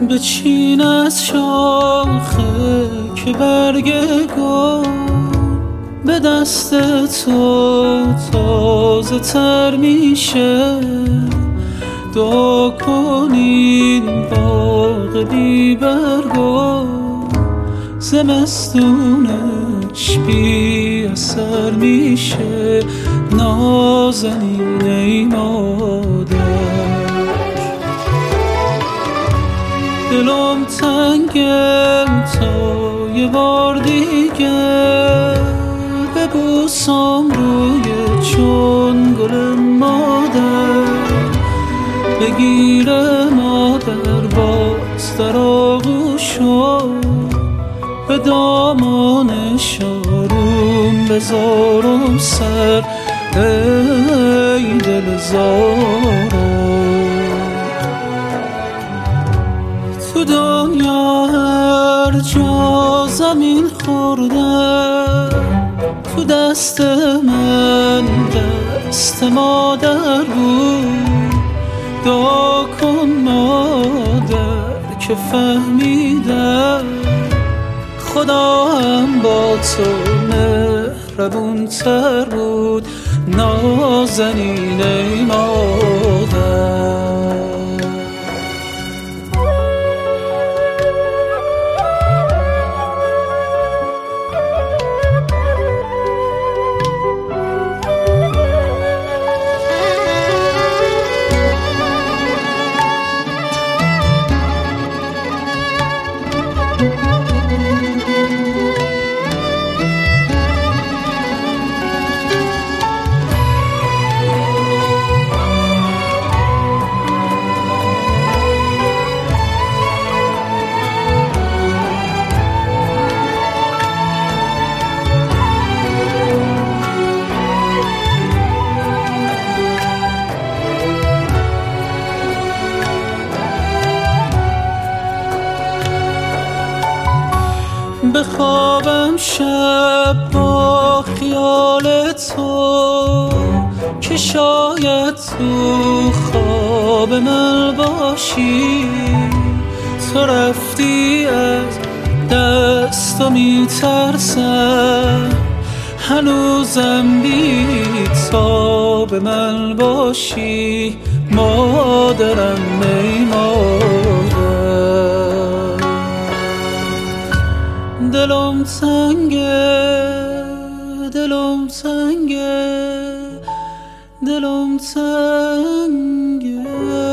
بچین از شاخه که برگ گل به دست تو تازه تر میشه. دعا کنین باغ بی برگو زمستونش بی اثر میشه. نازنین ای مادر، دلم تنگه تا یه بار دیگه ببوسم روی چون گل مادر. بگیره مادر باز در آغوشو، به دامانش آروم بذارم سر. ای دل زارم تو دنیا هر جا زمین خورده، تو دست من دست مادر بود. دعا کن مادر که فهمیدم خدا هم با تو مهربون تر بود. نازنین ای مادر، بخوابم شب با خیال تو که شاید تو خواب من باشی. تو رفتی از دست و میترسم، هنوزم بی تاب من باشی. مادرم ای مادر، دلم تنگه دلم تنگه دلم تنگه.